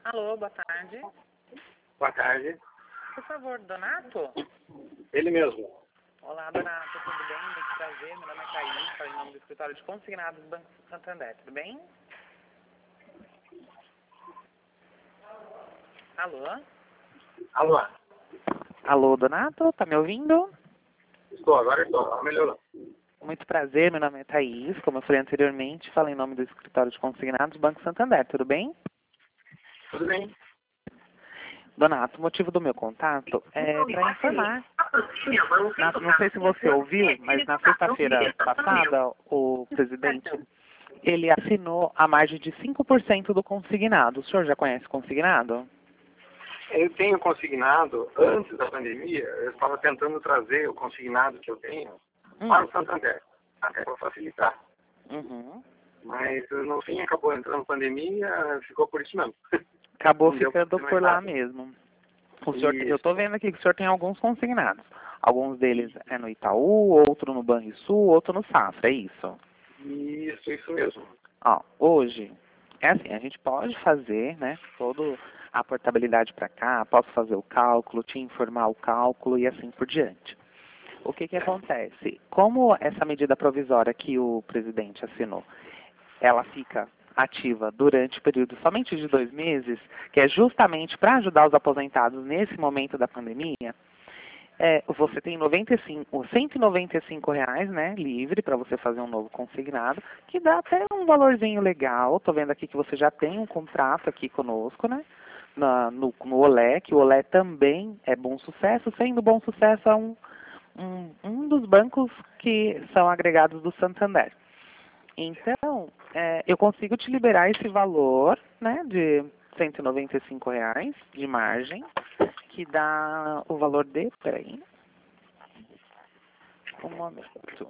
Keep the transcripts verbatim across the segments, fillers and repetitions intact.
Alô, boa tarde. Boa tarde. Por favor, Donato? Ele mesmo. Olá, Donato, tudo bem? Muito prazer, meu nome é Thaís, falo em nome do escritório de consignados do Banco Santander, tudo bem? Alô? Alô? Alô, Donato, tá me ouvindo? Estou, agora estou. Tá melhorando. Muito prazer, meu nome é Thaís, como eu falei anteriormente, falo em nome do escritório de consignados do Banco Santander, tudo bem? Tudo bem? Donato, o motivo do meu contato é para informar. Na, não sei se você ouviu, mas na sexta-feira passada, o presidente, ele assinou a margem de cinco por cento do consignado. O senhor já conhece consignado? Eu tenho consignado, antes da pandemia, eu estava tentando trazer o consignado que eu tenho Hum. para o Santander, até para facilitar. Uhum. Mas no fim acabou entrando pandemia, ficou por isso mesmo. Acabou Não deu ficando pra fazer por mais lá nada. mesmo. O senhor, Isso. eu estou vendo aqui que o senhor tem alguns consignados. Alguns deles é no Itaú, outro no Banrisul, outro no Safra, é isso? Isso, isso mesmo. Ó, hoje, é assim, a gente pode fazer, né, toda a portabilidade para cá, posso fazer o cálculo, te informar o cálculo e assim por diante. O que que acontece? Como essa medida provisória que o presidente assinou, ela fica ativa durante o período somente de dois meses, que é justamente para ajudar os aposentados nesse momento da pandemia, é, você tem noventa e cinco, cento e noventa e cinco reais, né, livre para você fazer um novo consignado, que dá até um valorzinho legal. Tô vendo aqui que você já tem um contrato aqui conosco, né, na, no, no Olé, que o Olé também é Bom Sucesso, sendo Bom Sucesso é um, um, um dos bancos que são agregados do Santander. Então, é, eu consigo te liberar esse valor, né, de cento e noventa e cinco reais de margem, que dá o valor de, peraí, um momento,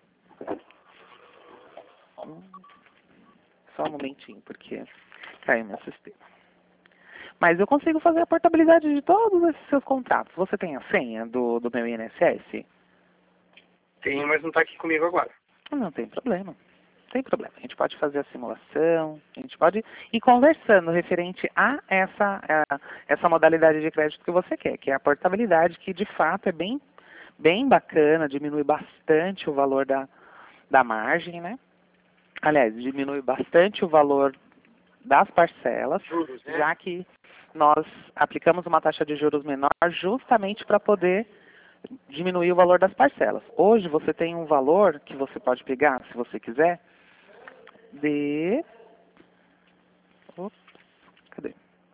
um, só um momentinho, porque caiu meu sistema. Mas eu consigo fazer a portabilidade de todos esses seus contratos. Você tem a senha do, do meu I N S S? Tenho, mas não está aqui comigo agora. Não tem problema. Não tem problema. A gente pode fazer a simulação, a gente pode ir conversando referente a essa, a essa modalidade de crédito que você quer, que é a portabilidade, que de fato é bem, bem bacana, diminui bastante o valor da, da margem, né? Aliás, diminui bastante o valor das parcelas, Juros, né? já que nós aplicamos uma taxa de juros menor justamente para poder diminuir o valor das parcelas. Hoje você tem um valor que você pode pegar, se você quiser, de... Ops, cadê?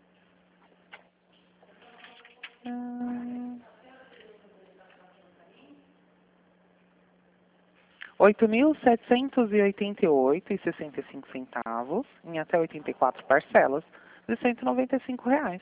Hum... oito mil setecentos e oitenta e oito reais e sessenta e cinco centavos em até oitenta e quatro parcelas de cento e noventa e cinco reais.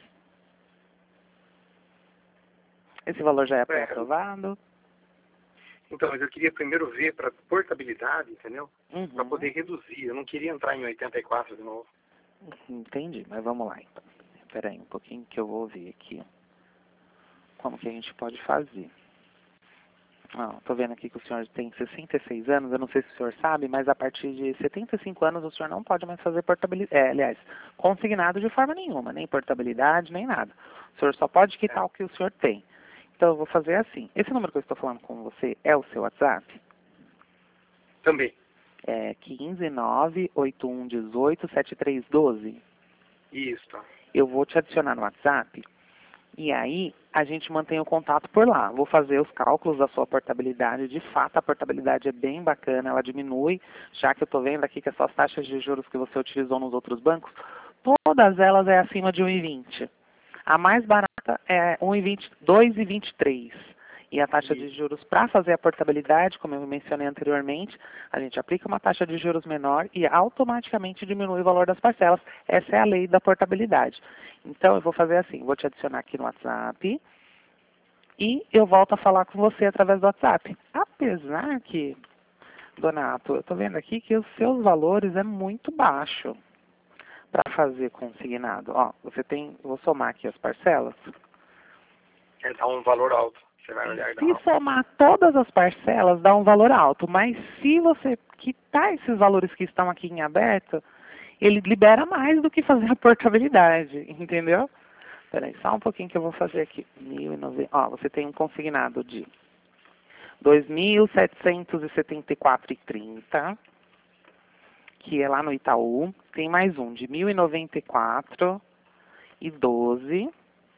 Esse valor já é pré-aprovado. Então, mas eu queria primeiro ver para portabilidade, entendeu? Uhum. Para poder reduzir. Eu não queria entrar em oitenta e quatro de novo. Entendi, mas vamos lá então. Espera aí um pouquinho que eu vou ver aqui como que a gente pode fazer. Ah, tô vendo aqui que o senhor tem sessenta e seis anos, eu não sei se o senhor sabe, mas a partir de setenta e cinco anos o senhor não pode mais fazer portabilidade, é, aliás, consignado de forma nenhuma, nem portabilidade, nem nada. O senhor só pode quitar É. o que o senhor tem. Então eu vou fazer assim. Esse número que eu estou falando com você é o seu WhatsApp? Também. É quinze nove oito um dezoito setenta e três doze. Isso. Tá. Eu vou te adicionar no WhatsApp e aí a gente mantém o contato por lá. Vou fazer os cálculos da sua portabilidade. De fato, a portabilidade é bem bacana, ela diminui, já que eu estou vendo aqui que as suas taxas de juros que você utilizou nos outros bancos, todas elas é acima de um vírgula vinte. A mais barata é um vírgula vinte, dois vírgula vinte e três. E a taxa de juros para fazer a portabilidade, como eu mencionei anteriormente, a gente aplica uma taxa de juros menor e automaticamente diminui o valor das parcelas. Essa é a lei da portabilidade. Então, eu vou fazer assim, vou te adicionar aqui no WhatsApp e eu volto a falar com você através do WhatsApp. Apesar que, Donato, eu estou vendo aqui que os seus valores é muito baixo para fazer consignado. Ó, você tem, vou somar aqui as parcelas. É dar um valor alto. Você vai olhar e dar Se uma... somar todas as parcelas, dá um valor alto. Mas se você quitar esses valores que estão aqui em aberto, ele libera mais do que fazer a portabilidade, entendeu? Peraí, só um pouquinho que eu vou fazer aqui. mil e noventa. Ó, você tem um consignado de dois mil setecentos e setenta e quatro reais e trinta centavos, que é lá no Itaú. Tem mais um de mil e noventa e quatro reais e doze centavos,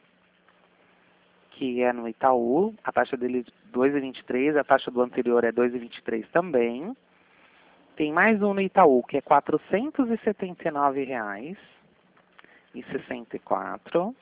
que é no Itaú. A taxa dele é dois reais e vinte e três centavos, a taxa do anterior é dois reais e vinte e três centavos também. Tem mais um no Itaú, que é quatrocentos e setenta e nove reais e sessenta e quatro centavos.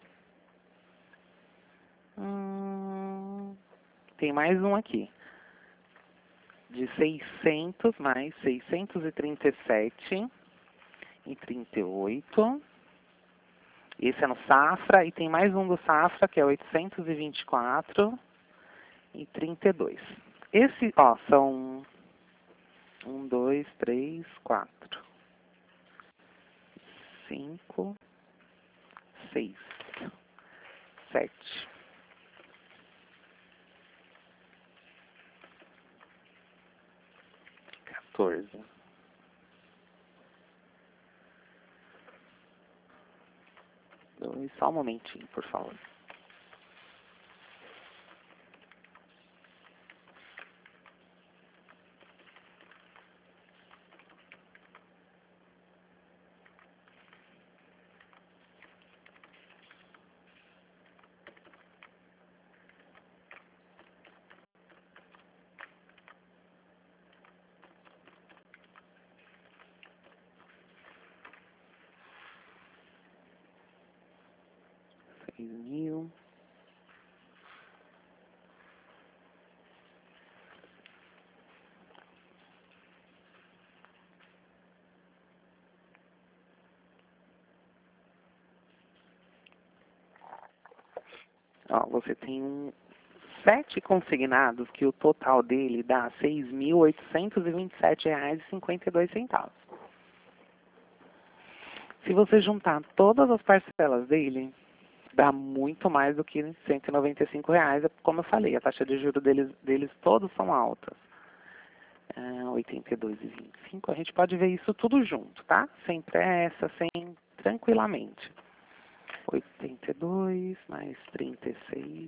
Hum, tem mais um aqui, de seiscentos mais seiscentos e trinta e sete reais e trinta e oito centavos. Esse é no Safra, e tem mais um do Safra, que é oitocentos e vinte e quatro reais e trinta e dois centavos. Esse, ó, são um, dois, três, quatro, cinco, seis, sete. quatorze. Dois, só um momentinho, por favor. Seis mil. Ó, você tem um, sete consignados, que o total dele dá seis mil oitocentos e vinte e sete reais e cinquenta e dois centavos. Se você juntar todas as parcelas dele, dá muito mais do que cento e noventa e cinco reais. Como eu falei, a taxa de juros deles, deles todos são altas. É, oitenta e dois e vinte e cinco, a gente pode ver isso tudo junto, tá? Sem pressa, sem, tranquilamente. oitenta e dois mais trinta e seis.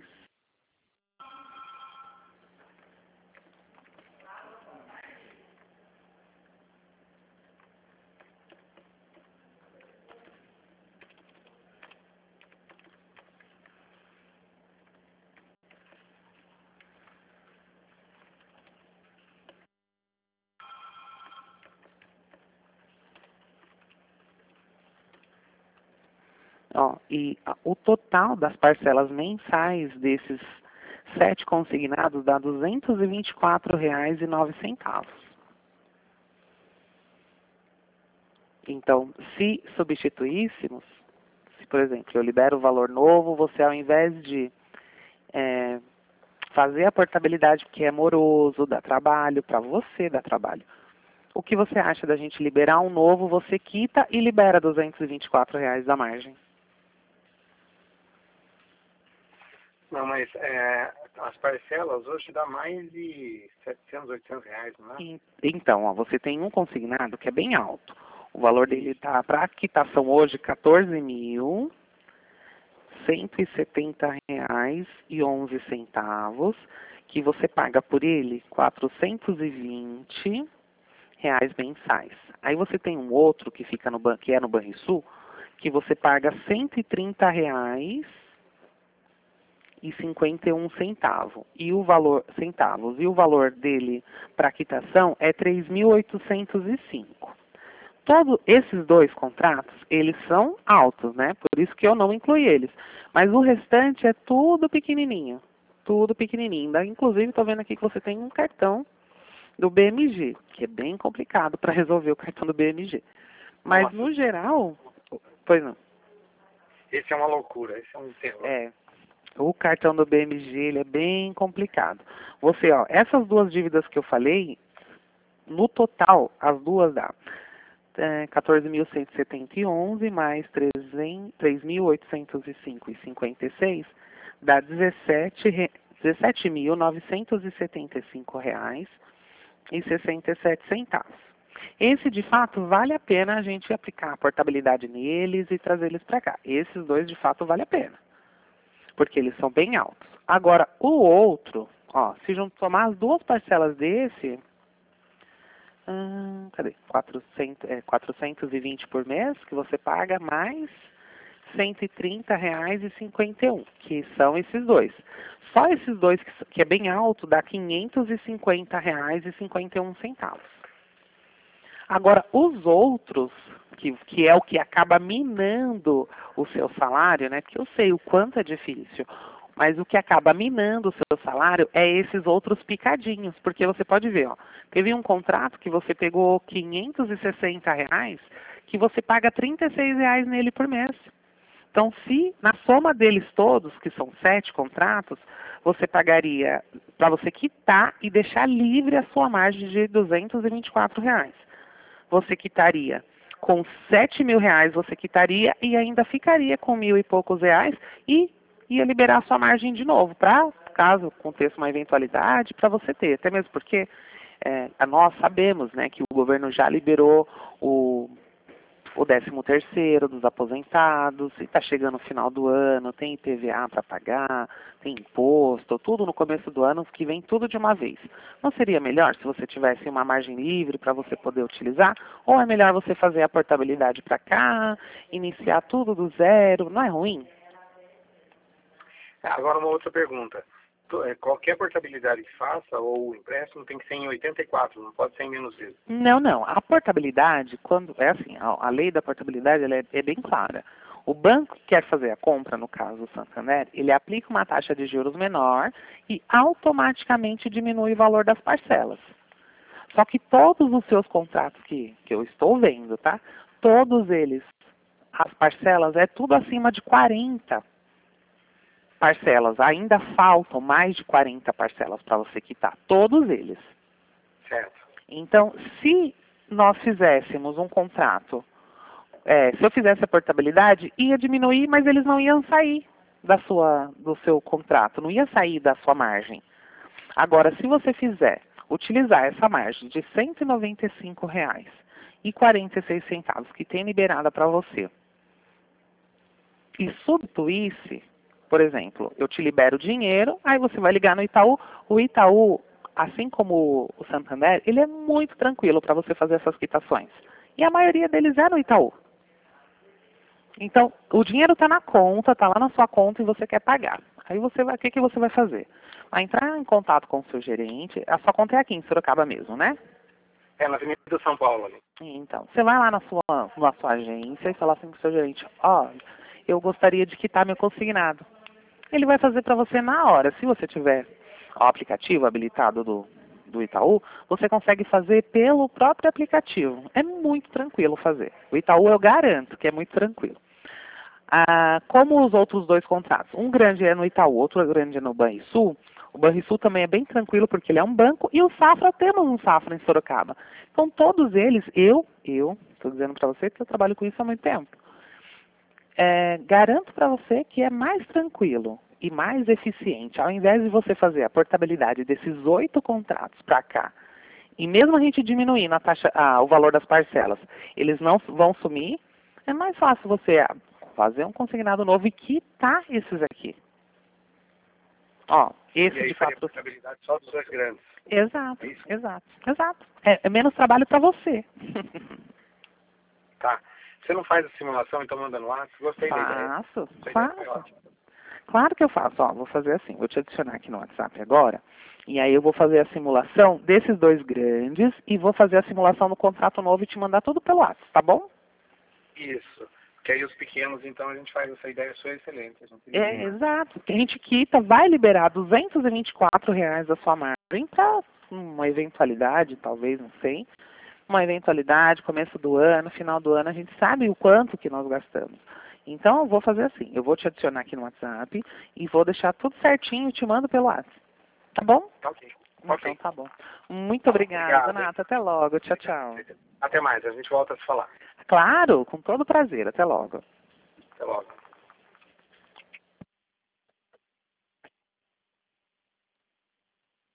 Ó, e a, o total das parcelas mensais desses sete consignados dá duzentos e vinte e quatro reais e nove centavos. Então, se substituíssemos, se, por exemplo, eu libero o valor novo, você, ao invés de é, fazer a portabilidade, que é moroso, dá trabalho, para você dá trabalho. O que você acha da gente liberar um novo, você quita e libera duzentos e vinte e quatro reais da margem? Não, mas é, as parcelas hoje dá mais de setecentos, oitocentos reais, não é? E- Então, ó, você tem um consignado que é bem alto. O valor dele está, para quitação hoje, quatorze mil cento e setenta reais e onze centavos, que você paga por ele quatrocentos e vinte reais mensais. Aí você tem um outro que fica no ban- que é no Banrisul, que você paga cento e trinta reais e cinquenta e um centavos. E o valor centavos e o valor dele para quitação é três mil oitocentos e cinco. Todos esses dois contratos, eles são altos, né? Por isso que eu não incluí eles. Mas o restante é tudo pequenininho. Tudo pequenininho. Ainda, inclusive, estou vendo aqui que você tem um cartão do B M G, que é bem complicado para resolver o cartão do B M G. Mas, Nossa. no geral... Pois não. Esse é uma loucura, esse é um terror. É. O cartão do B M G, ele é bem complicado. Você, ó, essas duas dívidas que eu falei, no total, as duas dá é, quatorze mil cento e setenta e onze mais três mil oitocentos e cinco e cinquenta e seis, dá dezessete mil novecentos e setenta e cinco reais e sessenta e sete centavos. Esse, de fato, vale a pena a gente aplicar a portabilidade neles e trazer eles para cá. Esses dois, de fato, vale a pena, porque eles são bem altos. Agora, o outro, ó, se junto tomar as duas parcelas desse, hum, cadê? quatrocentos, é, quatrocentos e vinte por mês que você paga, mais cento e trinta reais e cinquenta e um, que são esses dois. Só esses dois, que, que é bem alto, dá quinhentos e cinquenta reais e cinquenta e um centavos. Agora, os outros, que, que é o que acaba minando o seu salário, né? Porque eu sei o quanto é difícil, mas o que acaba minando o seu salário é esses outros picadinhos, porque você pode ver, ó, teve um contrato que você pegou quinhentos e sessenta reais, que você paga trinta e seis reais nele por mês. Então, se na soma deles todos, que são sete contratos, você pagaria, para você quitar e deixar livre a sua margem de duzentos e vinte e quatro reais. Você quitaria com sete mil reais, você quitaria e ainda ficaria com mil e poucos reais e ia liberar a sua margem de novo, para, caso aconteça uma eventualidade, para você ter. Até mesmo porque é, nós sabemos, né, que o governo já liberou o o décimo terceiro dos aposentados, e está chegando o final do ano, tem I P V A para pagar, tem imposto, tudo no começo do ano, que vem tudo de uma vez. Não seria melhor se você tivesse uma margem livre para você poder utilizar? Ou é melhor você fazer a portabilidade para cá, iniciar tudo do zero? Não é ruim? Agora uma outra pergunta. Qualquer portabilidade que faça, ou o empréstimo, tem que ser em oitenta e quatro, não pode ser em menos vezes. Não, não. A portabilidade, quando é assim, a, a lei da portabilidade ela é, é bem clara. O banco que quer fazer a compra, no caso do Santander, ele aplica uma taxa de juros menor e automaticamente diminui o valor das parcelas. Só que todos os seus contratos que, que eu estou vendo, tá? Todos eles, as parcelas, é tudo acima de quarenta parcelas. Ainda faltam mais de quarenta parcelas para você quitar. Todos eles. Certo. Então, se nós fizéssemos um contrato, é, se eu fizesse a portabilidade, ia diminuir, mas eles não iam sair da sua, do seu contrato, não ia sair da sua margem. Agora, se você fizer, utilizar essa margem de cento e noventa e cinco reais e quarenta e seis centavos que tem liberada para você, e substituísse, por exemplo, eu te libero o dinheiro, aí você vai ligar no Itaú, o Itaú, assim como o Santander, ele é muito tranquilo para você fazer essas quitações. E a maioria deles é no Itaú. Então, o dinheiro está na conta, está lá na sua conta e você quer pagar. Aí você vai, o que, que você vai fazer? Vai entrar em contato com o seu gerente, a sua conta é aqui em Sorocaba mesmo, né? É, na Avenida São Paulo ali. Então, você vai lá na sua, na sua agência e fala assim com o seu gerente, ó, eu gostaria de quitar meu consignado. Ele vai fazer para você na hora. Se você tiver o aplicativo habilitado do, do Itaú, você consegue fazer pelo próprio aplicativo. É muito tranquilo fazer. O Itaú eu garanto que é muito tranquilo. Ah, como os outros dois contratos, um grande é no Itaú, outro grande é no Banrisul, o Banrisul também é bem tranquilo porque ele é um banco e o Safra, temos um Safra em Sorocaba. Então todos eles, eu, eu, estou dizendo para você que eu trabalho com isso há muito tempo, é, garanto para você que é mais tranquilo e mais eficiente, ao invés de você fazer a portabilidade desses oito contratos para cá, e mesmo a gente diminuindo a taxa, ah, o valor das parcelas, eles não vão sumir, é mais fácil você fazer um consignado novo e quitar esses aqui. Ó, esse e aí de faria quatro... portabilidade só dos dois grandes. Exato, É isso? exato, exato. É, é menos trabalho para você. Tá. Você não faz a simulação, então manda no WhatsApp? Gostei da ideia. Faço, Essa ideia foi faço. ótima. Claro que eu faço. Ó, vou fazer assim, vou te adicionar aqui no WhatsApp agora, e aí eu vou fazer a simulação desses dois grandes e vou fazer a simulação do contrato novo e te mandar tudo pelo WhatsApp, tá bom? Isso. Que aí os pequenos, então, a gente faz essa ideia sua excelente. A gente É, exato. Que a gente quita, vai liberar duzentos e vinte e quatro reais da sua margem para uma eventualidade, talvez, não sei. Uma eventualidade, começo do ano, final do ano, a gente sabe o quanto que nós gastamos. Então, eu vou fazer assim, eu vou te adicionar aqui no WhatsApp e vou deixar tudo certinho e te mando pelo WhatsApp. Tá bom? Tá ok. Então, Ok. tá bom. Muito Tá, obrigada, obrigado, Nata. Até logo. Tchau, tchau. Até mais, a gente volta a se falar. Claro, com todo prazer. Até logo. Até logo.